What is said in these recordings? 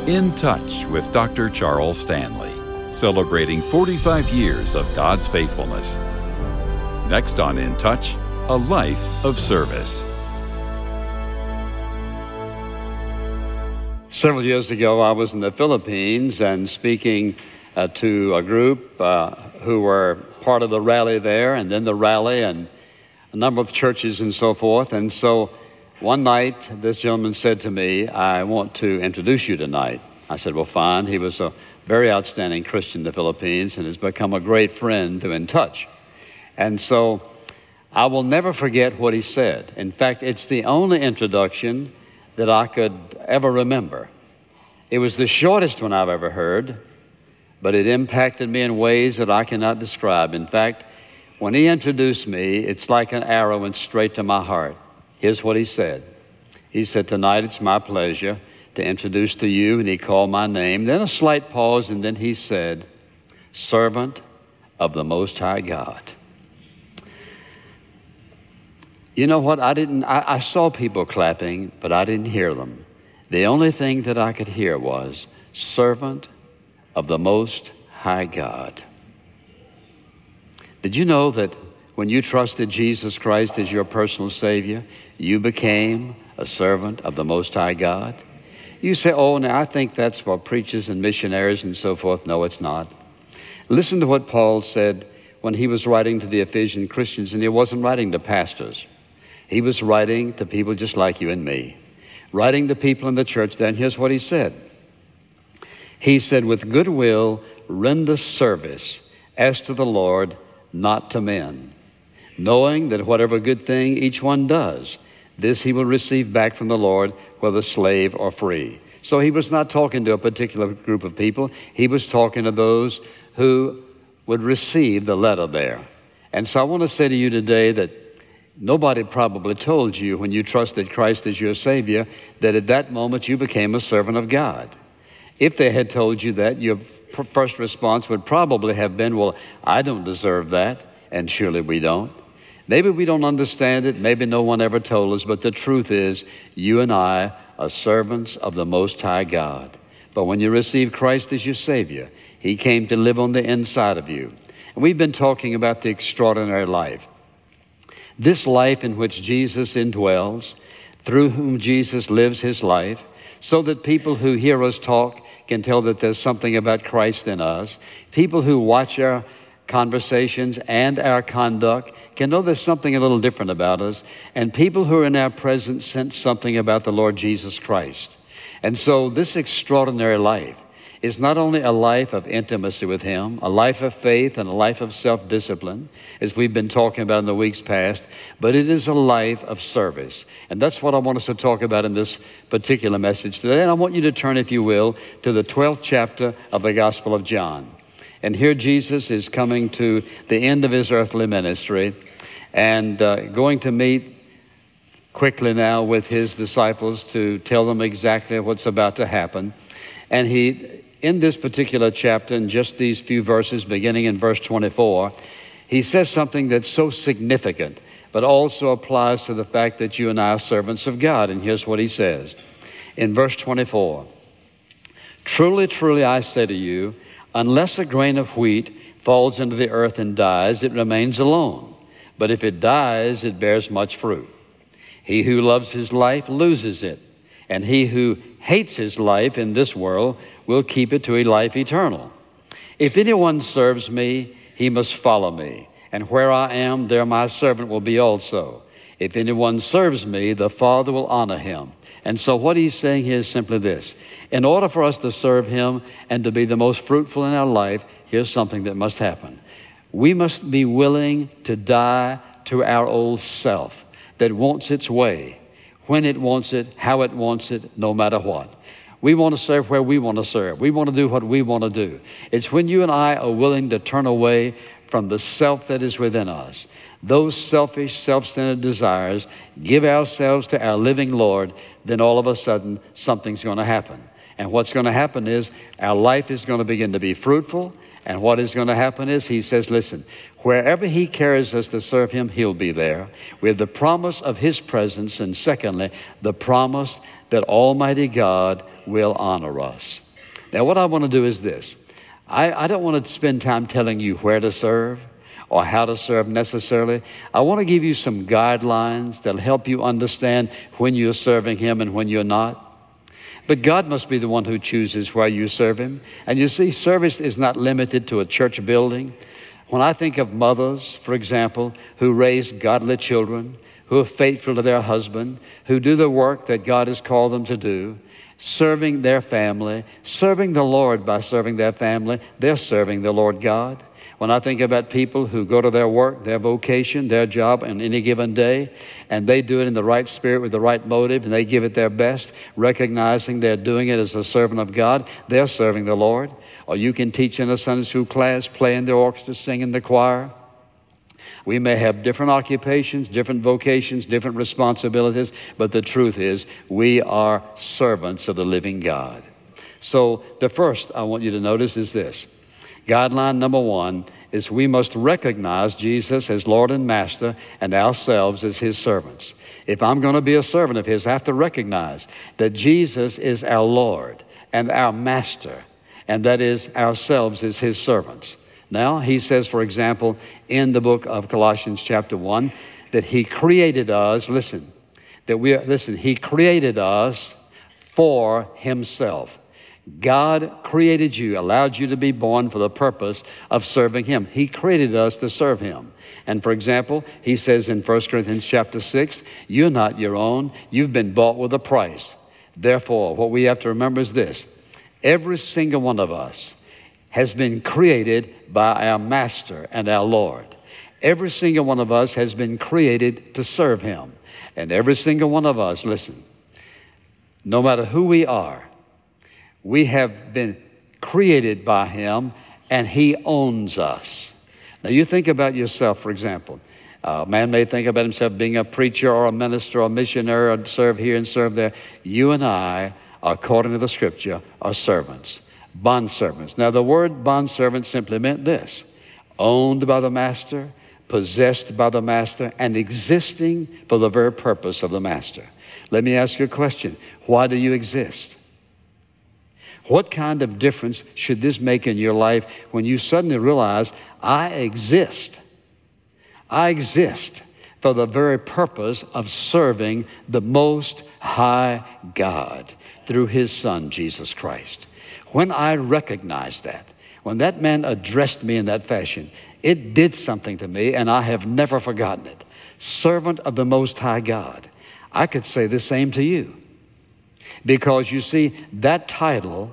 In Touch with Dr. Charles Stanley, celebrating 45 years of God's faithfulness. Next on In Touch, a life of service. Several years ago, I was in the Philippines and speaking to a group who were part of the rally there, and then the rally and a number of churches and so forth. And so one night, this gentleman said to me, "I want to introduce you tonight." I said, "Well, fine." He was a very outstanding Christian in the Philippines and has become a great friend to In Touch. And so I will never forget what he said. In fact, it's the only introduction that I could ever remember. It was the shortest one I've ever heard, but it impacted me in ways that I cannot describe. In fact, when he introduced me, it's like an arrow went straight to my heart. Here's what he said. He said, "Tonight it's my pleasure to introduce to you," and he called my name. Then a slight pause, and then he said, "Servant of the Most High God." You know what? I saw people clapping, but I didn't hear them. The only thing that I could hear was, "Servant of the Most High God." Did you know that when you trusted Jesus Christ as your personal Savior, you became a servant of the Most High God? You say, "Oh, now I think that's for preachers and missionaries and so forth." No, it's not. Listen to what Paul said when he was writing to the Ephesian Christians, and he wasn't writing to pastors. He was writing to people just like you and me, writing to people in the church. Then here's what he said. He said, "With good will render service as to the Lord, not to men, knowing that whatever good thing each one does, this he will receive back from the Lord, whether slave or free." So he was not talking to a particular group of people. He was talking to those who would receive the letter there. And so I want to say to you today that nobody probably told you when you trusted Christ as your Savior that at that moment you became a servant of God. If they had told you that, your first response would probably have been, "Well, I don't deserve that," and surely we don't. Maybe we don't understand it. Maybe no one ever told us, but the truth is you and I are servants of the Most High God. But when you receive Christ as your Savior, He came to live on the inside of you. And we've been talking about the extraordinary life. This life in which Jesus indwells, through whom Jesus lives His life, so that people who hear us talk can tell that there's something about Christ in us. People who watch our conversations and our conduct can know there's something a little different about us. And people who are in our presence sense something about the Lord Jesus Christ. And so this extraordinary life is not only a life of intimacy with Him, a life of faith and a life of self-discipline, as we've been talking about in the weeks past, but it is a life of service. And that's what I want us to talk about in this particular message today. And I want you to turn, if you will, to the 12th chapter of the Gospel of John. And here Jesus is coming to the end of His earthly ministry and going to meet quickly now with His disciples to tell them exactly what's about to happen. And in this particular chapter, in just these few verses, beginning in verse 24, He says something that's so significant, but also applies to the fact that you and I are servants of God. And here's what He says. In verse 24, "Truly, truly, I say to you, unless a grain of wheat falls into the earth and dies, it remains alone. But if it dies, it bears much fruit. He who loves his life loses it, and he who hates his life in this world will keep it to a life eternal. If anyone serves me, he must follow me, and where I am, there my servant will be also. If anyone serves me, the Father will honor him." And so what He's saying here is simply this. In order for us to serve Him and to be the most fruitful in our life, here's something that must happen. We must be willing to die to our old self that wants its way, when it wants it, how it wants it, no matter what. We want to serve where we want to serve. We want to do what we want to do. It's when you and I are willing to turn away from the self that is within us, those selfish, self-centered desires, give ourselves to our living Lord, then all of a sudden something's going to happen. And what's going to happen is our life is going to begin to be fruitful, And what is going to happen is he says, listen, wherever he carries us to serve him, he'll be there. We have the promise of his presence, and secondly, the promise that Almighty God will honor us. Now, what I want to do is this. I don't want to spend time telling you where to serve or how to serve necessarily. I want to give you some guidelines that'll help you understand when you're serving him and when you're not. But God must be the one who chooses where you serve him. And you see, service is not limited to a church building. When I think of mothers, for example, who raise godly children, who are faithful to their husband, who do the work that God has called them to do, serving their family, serving the Lord by serving their family, they're serving the Lord God. When I think about people who go to their work, their vocation, their job on any given day, and they do it in the right spirit with the right motive, and they give it their best, recognizing they're doing it as a servant of God, they're serving the Lord. Or you can teach in a Sunday school class, play in the orchestra, sing in the choir. We may have different occupations, different vocations, different responsibilities, but the truth is we are servants of the living God. So the first I want you to notice is this. Guideline number one is we must recognize Jesus as Lord and Master and ourselves as his servants. If I'm going to be a servant of his, I have to recognize that Jesus is our Lord and our Master, and that is ourselves as his servants. Now, he says, for example, in the book of Colossians chapter 1, that he created us, he created us for himself. God created you, allowed you to be born for the purpose of serving him. He created us to serve him. And for example, he says in 1 Corinthians chapter 6, you're not your own. You've been bought with a price. Therefore, what we have to remember is this. Every single one of us has been created by our Master and our Lord. Every single one of us has been created to serve him. And every single one of us, listen, no matter who we are, we have been created by him, and he owns us. Now, you think about yourself, for example. A man may think about himself being a preacher or a minister or a missionary or serve here and serve there. You and I, according to the Scripture, are servants, bondservants. Now, the word bondservant simply meant this: owned by the Master, possessed by the Master, and existing for the very purpose of the Master. Let me ask you a question. Why do you exist? What kind of difference should this make in your life when you suddenly realize, I exist? I exist for the very purpose of serving the Most High God through his Son, Jesus Christ. When I recognized that, when that man addressed me in that fashion, it did something to me, and I have never forgotten it. Servant of the Most High God. I could say the same to you. Because you see, that title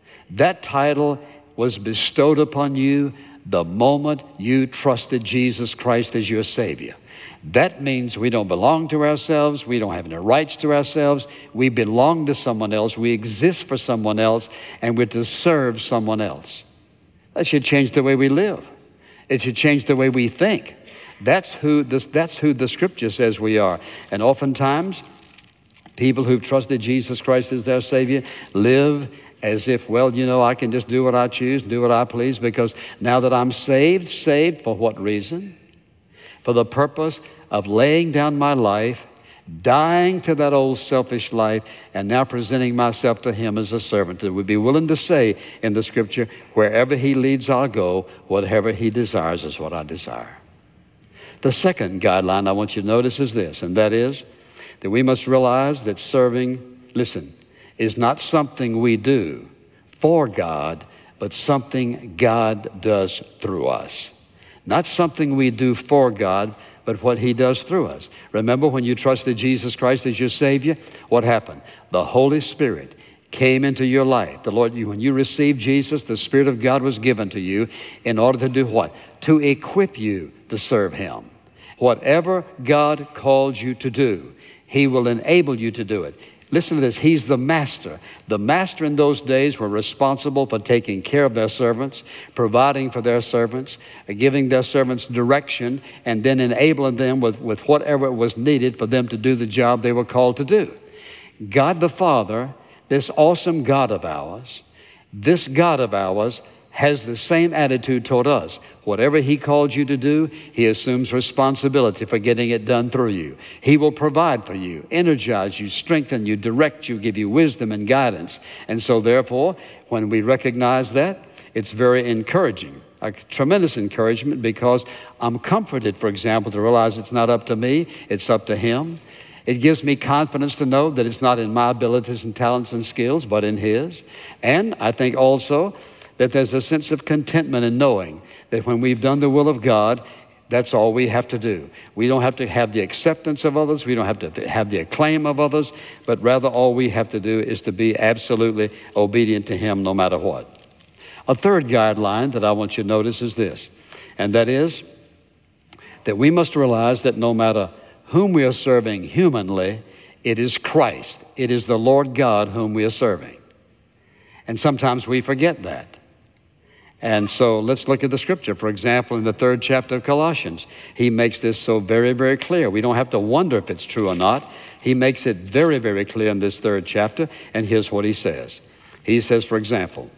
was bestowed upon you the moment you trusted Jesus Christ as your Savior. That means we don't belong to ourselves. We don't have any rights to ourselves. We belong to someone else. We exist for someone else, and we're to serve someone else. That should change the way we live. It should change the way we think. That's who the Scripture says we are. And oftentimes, people who've trusted Jesus Christ as their Savior live as if, well, you know, I can just do what I choose, do what I please, because now that I'm saved for what reason? For the purpose of laying down my life, dying to that old selfish life, and now presenting myself to him as a servant that would be willing to say in the Scripture, wherever he leads, I'll go. Whatever he desires is what I desire. The second guideline I want you to notice is this, and that is that we must realize that serving, listen, is not something we do for God, but something God does through us. Not something we do for God, but what he does through us. Remember when you trusted Jesus Christ as your Savior, what happened? The Holy Spirit came into your life. The Lord, when you received Jesus, the Spirit of God was given to you in order to do what? To equip you to serve him. Whatever God calls you to do, he will enable you to do it. Listen to this. He's the master. The master in those days were responsible for taking care of their servants, providing for their servants, giving their servants direction, and then enabling them with whatever was needed for them to do the job they were called to do. God the Father, this awesome God of ours, has the same attitude toward us. Whatever He called you to do, He assumes responsibility for getting it done through you. He will provide for you, energize you, strengthen you, direct you, give you wisdom and guidance. And so therefore, when we recognize that, it's very encouraging, a tremendous encouragement, because I'm comforted, for example, to realize it's not up to me, it's up to Him. It gives me confidence to know that it's not in my abilities and talents and skills, but in His. And I think also that there's a sense of contentment in knowing that when we've done the will of God, that's all we have to do. We don't have to have the acceptance of others. We don't have to have the acclaim of others, but rather all we have to do is to be absolutely obedient to Him no matter what. A third guideline that I want you to notice is this, and that is that we must realize that no matter whom we are serving humanly, it is Christ. It is the Lord God whom we are serving. And sometimes we forget that. And so let's look at the scripture. For example, in the 3rd chapter of Colossians, he makes this so very, very clear. We don't have to wonder if it's true or not. He makes it very, very clear in this 3rd chapter, and here's what he says. He says, for example,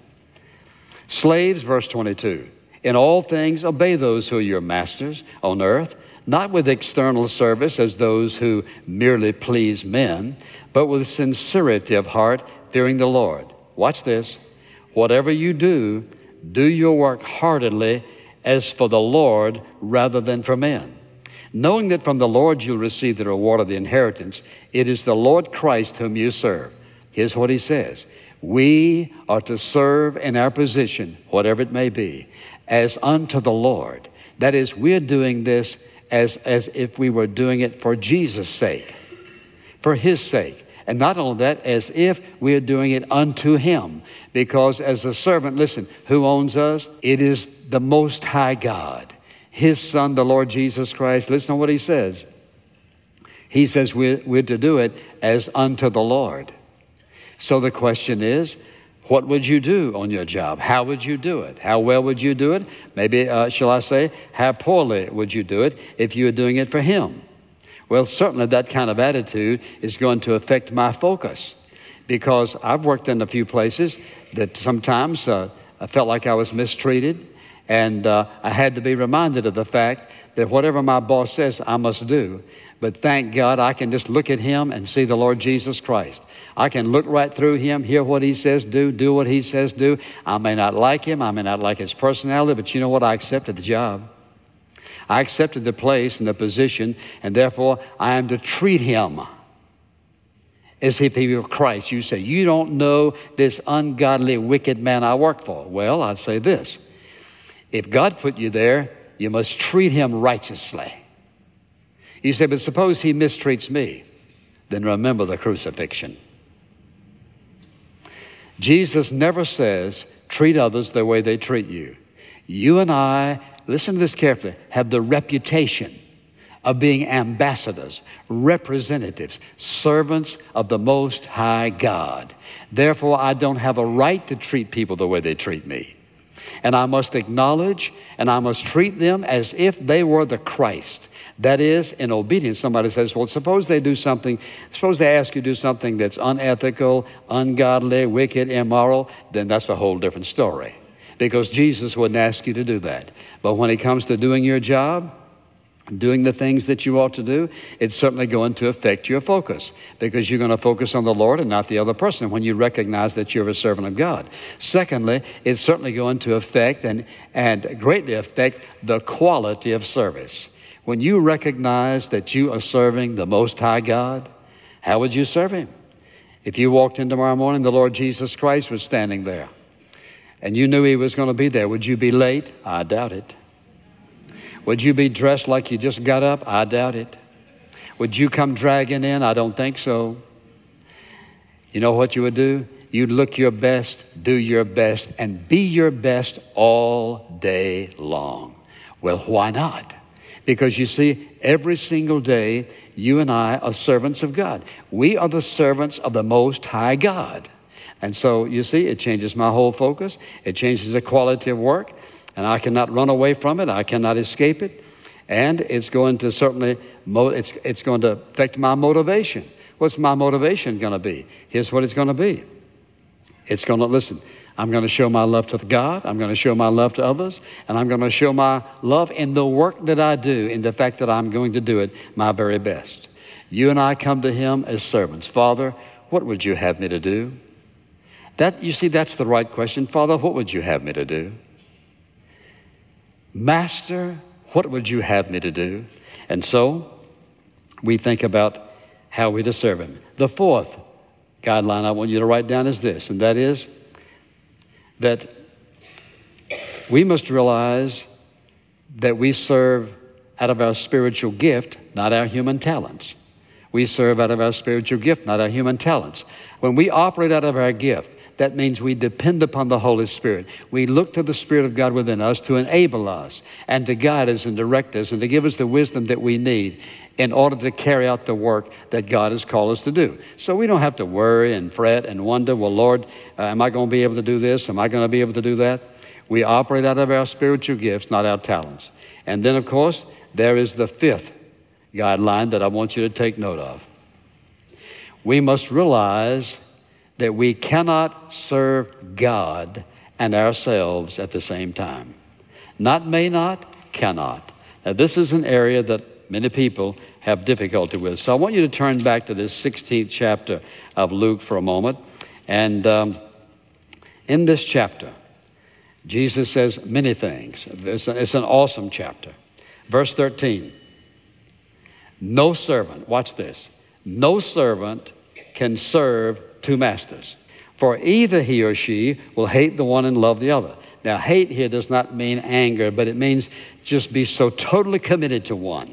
slaves, verse 22, in all things obey those who are your masters on earth, not with external service as those who merely please men, but with sincerity of heart, fearing the Lord. Watch this. Whatever you do, do your work heartily as for the Lord rather than for men, knowing that from the Lord you'll receive the reward of the inheritance. It is the Lord Christ whom you serve. Here's what he says. We are to serve in our position, whatever it may be, as unto the Lord. That is, we're doing this as if we were doing it for Jesus' sake, for His sake. And not only that, as if we are doing it unto Him. Because as a servant, listen, who owns us? It is the Most High God, His Son, the Lord Jesus Christ. Listen to what He says. He says we're to do it as unto the Lord. So the question is, what would you do on your job? How would you do it? How well would you do it? Maybe, shall I say, how poorly would you do it if you were doing it for Him? Well, certainly that kind of attitude is going to affect my focus, because I've worked in a few places that sometimes I felt like I was mistreated, and I had to be reminded of the fact that whatever my boss says, I must do. But thank God I can just look at Him and see the Lord Jesus Christ. I can look right through Him, hear what He says, do what He says, do. I may not like Him, I may not like His personality, but you know what? I accepted the job. I accepted the place and the position, and therefore I am to treat Him as if He were Christ. You say, you don't know this ungodly, wicked man I work for. Well, I'd say this. If God put you there, you must treat Him righteously. You say, but suppose He mistreats me. Then remember the crucifixion. Jesus never says, treat others the way they treat you. You and I, listen to this carefully, have the reputation of being ambassadors, representatives, servants of the Most High God. Therefore, I don't have a right to treat people the way they treat me. And I must acknowledge and I must treat them as if they were the Christ. That is, in obedience. Somebody says, well, suppose they ask you to do something that's unethical, ungodly, wicked, immoral, then that's a whole different story. Because Jesus wouldn't ask you to do that. But when it comes to doing your job, doing the things that you ought to do, it's certainly going to affect your focus, because you're going to focus on the Lord and not the other person when you recognize that you're a servant of God. Secondly, it's certainly going to affect and greatly affect the quality of service. When you recognize that you are serving the Most High God, how would you serve Him? If you walked in tomorrow morning, the Lord Jesus Christ was standing there, and you knew He was going to be there, would you be late? I doubt it. Would you be dressed like you just got up? I doubt it. Would you come dragging in? I don't think so. You know what you would do? You'd look your best, do your best, and be your best all day long. Well, why not? Because you see, every single day, you and I are servants of God. We are the servants of the Most High God. And so, you see, it changes my whole focus. It changes the quality of work. And I cannot run away from it. I cannot escape it. And it's going to certainly, it's going to affect my motivation. What's my motivation going to be? Here's what it's going to be. It's going to, listen, I'm going to show my love to God. I'm going to show my love to others. And I'm going to show my love in the work that I do, in the fact that I'm going to do it my very best. You and I come to Him as servants. Father, what would you have me to do? You see, that's the right question. Father, what would you have me to do? Master, what would you have me to do? And so we think about how we to serve Him. The fourth guideline I want you to write down is this, and that is that we must realize that we serve out of our spiritual gift, not our human talents. We serve out of our spiritual gift, not our human talents. When we operate out of our gift, that means we depend upon the Holy Spirit. We look to the Spirit of God within us to enable us and to guide us and direct us and to give us the wisdom that we need in order to carry out the work that God has called us to do. So we don't have to worry and fret and wonder, well, Lord, am I going to be able to do this? Am I going to be able to do that? We operate out of our spiritual gifts, not our talents. And then, of course, there is the fifth guideline that I want you to take note of. We must realize that we cannot serve God and ourselves at the same time. Not may not, cannot. Now, this is an area that many people have difficulty with. So I want you to turn back to this 16th chapter of Luke for a moment. And in this chapter, Jesus says many things. It's an awesome chapter. Verse 13, no servant, watch this, no servant can serve two masters, for either he or she will hate the one and love the other. Now, hate here does not mean anger, but it means just be so totally committed to one,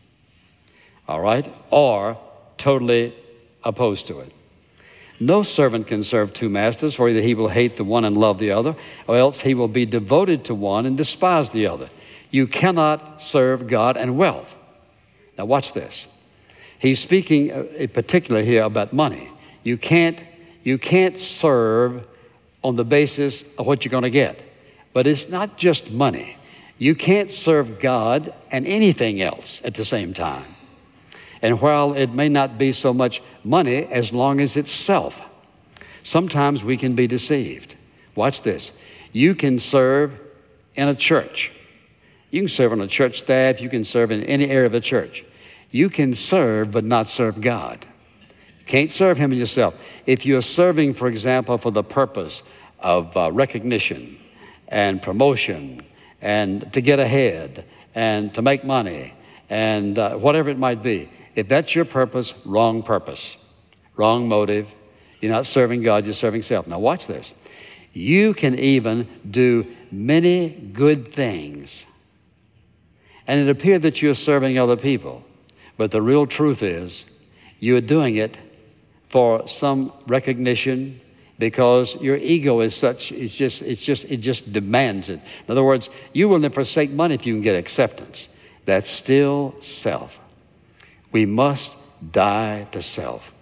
all right, or totally opposed to it. No servant can serve two masters, for either he will hate the one and love the other, or else he will be devoted to one and despise the other. You cannot serve God and wealth. Now, watch this. He's speaking particularly here about money. You can't serve on the basis of what you're going to get. But it's not just money. You can't serve God and anything else at the same time. And while it may not be so much money as long as it's self, sometimes we can be deceived. Watch this. You can serve in a church. You can serve on a church staff. You can serve in any area of a church. You can serve but not serve God. You can't serve Him and yourself. If you're serving, for example, for the purpose of recognition and promotion and to get ahead and to make money and whatever it might be, if that's your purpose, wrong motive. You're not serving God, you're serving self. Now watch this. You can even do many good things, and it appears that you're serving other people. But the real truth is you're doing it for some recognition because your ego is such, it just demands it. In other words, you will never forsake money if you can get acceptance. That's still self. We must die to self.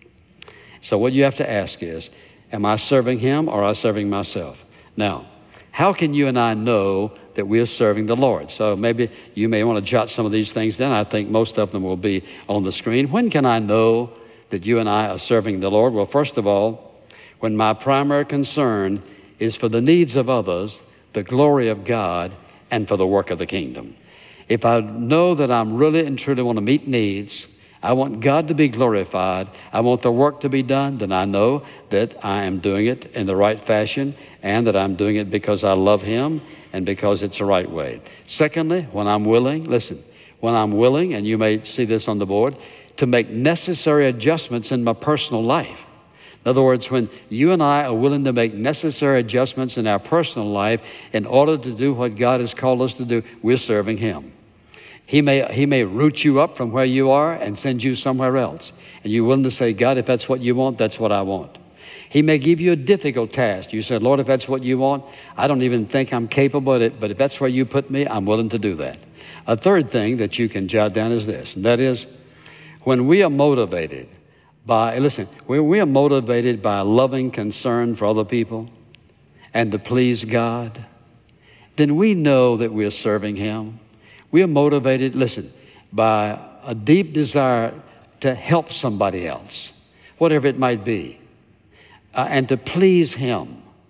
So what you have to ask is, am I serving Him or am I serving myself? Now, how can you and I know that we are serving the Lord? So maybe you may want to jot some of these things down. I think most of them will be on the screen. When can I know that you and I are serving the Lord? Well, first of all, when my primary concern is for the needs of others, the glory of God, and for the work of the kingdom. If I know that I'm really and truly want to meet needs, I want God to be glorified, I want the work to be done, then I know that I am doing it in the right fashion and that I'm doing it because I love Him and because it's the right way. Secondly, when I'm willing, listen, when I'm willing, and you may see this on the board, to make necessary adjustments in my personal life. In other words, when you and I are willing to make necessary adjustments in our personal life in order to do what God has called us to do, we're serving Him. He may root you up from where you are and send you somewhere else. And you're willing to say, God, if that's what you want, that's what I want. He may give you a difficult task. You said, Lord, if that's what you want, I don't even think I'm capable of it, but if that's where you put me, I'm willing to do that. A third thing that you can jot down is this, and that is when we are motivated by, listen, when we are motivated by a loving concern for other people and to please God, then we know that we are serving Him. We are motivated, listen, by a deep desire to help somebody else, whatever it might be, and to please Him.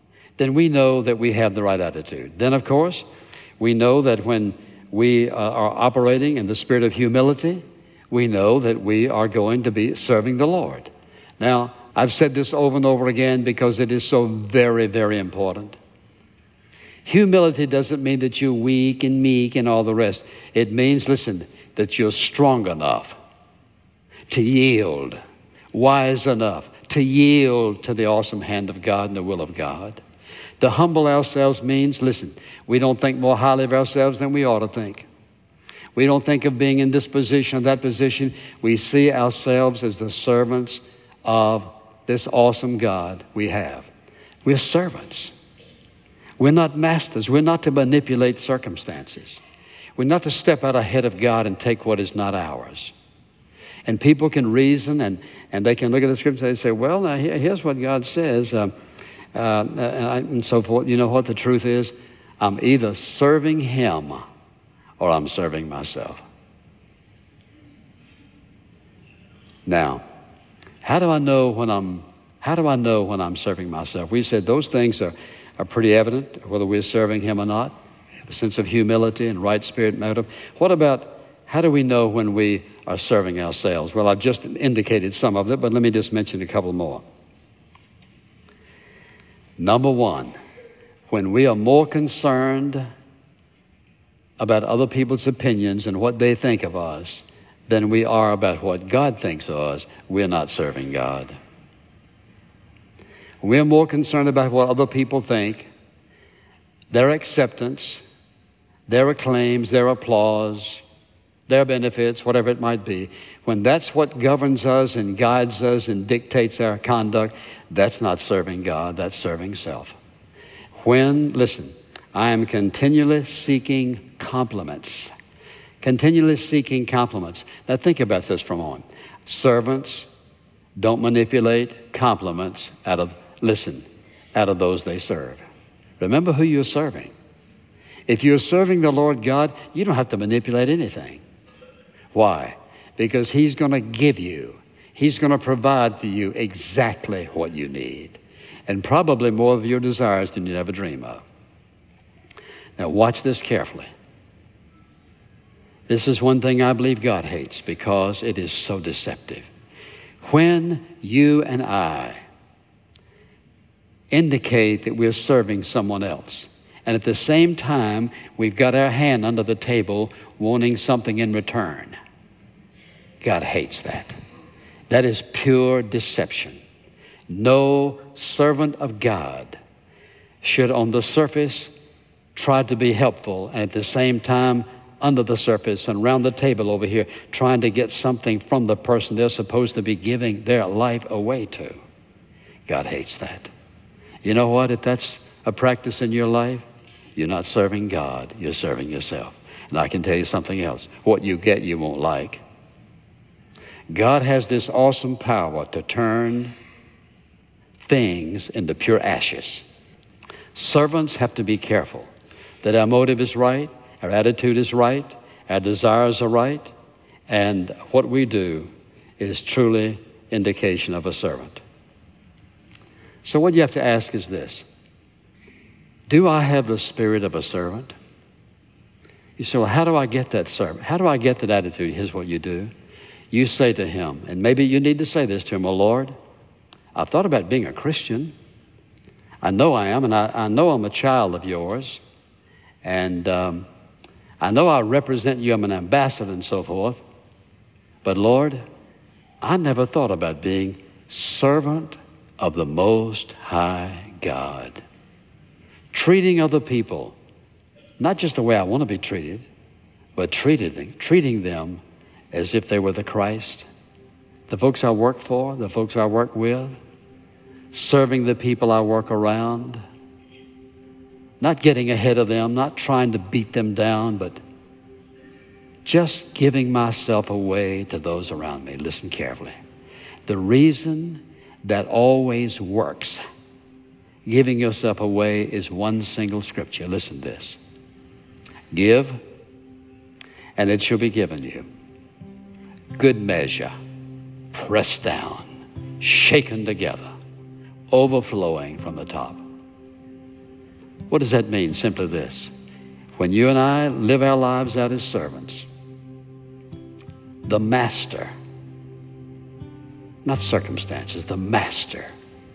then we know that we have the right attitude. Then, of course, we know that when we are operating in the spirit of humility, we know that we are going to be serving the Lord. Now, I've said this over and over again because it is so very, very important. Humility doesn't mean that you're weak and meek and all the rest. It means, listen, that you're strong enough to yield, wise enough to yield to the awesome hand of God and the will of God. To humble ourselves means, listen, we don't think more highly of ourselves than we ought to think. We don't think of being in this position or that position. We see ourselves as the servants of this awesome God we have. We're servants. We're not masters. We're not to manipulate circumstances. We're not to step out ahead of God and take what is not ours. And people can reason and they can look at the scripture and they say, well, now here's what God says, and so forth. You know what the truth is? I'm either serving Him or I'm serving myself. Now, how do I know when I'm serving myself? We said those things are pretty evident, whether we're serving Him or not. A sense of humility and right spirit motive. What about, how do we know when we are serving ourselves? Well, I've just indicated some of it, but let me just mention a couple more. Number one, when we are more concerned about other people's opinions and what they think of us than we are about what God thinks of us, we're not serving God. We're more concerned about what other people think, their acceptance, their acclaims, their applause, their benefits, whatever it might be. When that's what governs us and guides us and dictates our conduct, that's not serving God, that's serving self. When, listen, I am continually seeking compliments. Continually seeking compliments. Now think about this for a moment. Servants don't manipulate compliments out of those they serve. Remember who you're serving. If you're serving the Lord God, you don't have to manipulate anything. Why? Because He's going to give you, He's going to provide for you exactly what you need, and probably more of your desires than you'd ever dream of. Now watch this carefully. This is one thing I believe God hates because it is so deceptive. When you and I indicate that we're serving someone else, and at the same time, we've got our hand under the table wanting something in return. God hates that. That is pure deception. No servant of God should on the surface try to be helpful and at the same time under the surface and around the table over here trying to get something from the person they're supposed to be giving their life away to. God hates that. You know what? If that's a practice in your life, you're not serving God, you're serving yourself. And I can tell you something else. What you get, you won't like. God has this awesome power to turn things into pure ashes. Servants have to be careful that our motive is right, our attitude is right, our desires are right, and what we do is truly indication of a servant. So what you have to ask is this. Do I have the spirit of a servant? You say, well, how do I get that servant? How do I get that attitude? Here's what you do. You say to Him, and maybe you need to say this to Him, oh Lord, I've thought about being a Christian. I know I am, and I know I'm a child of yours. And I know I represent you, I'm an ambassador and so forth. But Lord, I never thought about being servant of the Most High God. Treating other people, not just the way I want to be treated, but treating them as if they were the Christ. The folks I work for, the folks I work with, serving the people I work around, not getting ahead of them, not trying to beat them down, but just giving myself away to those around me. Listen carefully. The reason that always works, giving yourself away, is one single scripture. Listen to this. Give, and it shall be given you. Good measure, pressed down, shaken together, overflowing from the top. What does that mean? Simply this. When you and I live our lives out as servants, the master, not circumstances, the master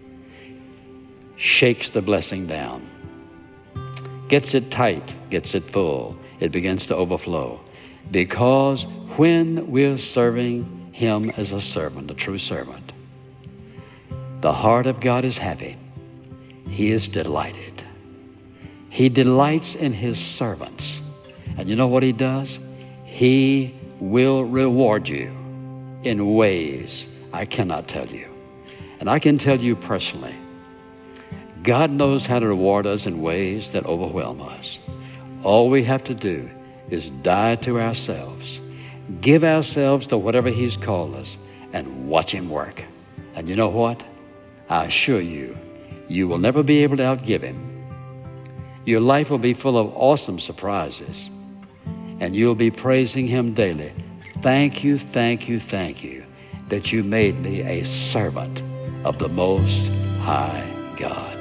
shakes the blessing down, gets it tight, gets it full. It begins to overflow. Because when we're serving him as a servant, a true servant, the heart of God is happy. He is delighted. He delights in his servants. And you know what he does? He will reward you in ways I cannot tell you. And I can tell you personally, God knows how to reward us in ways that overwhelm us. All we have to do is die to ourselves, give ourselves to whatever he's called us, and watch him work. And you know what? I assure you, you will never be able to outgive him. Your life will be full of awesome surprises, and you'll be praising him daily. Thank you, thank you, thank you that you made me a servant of the Most High God.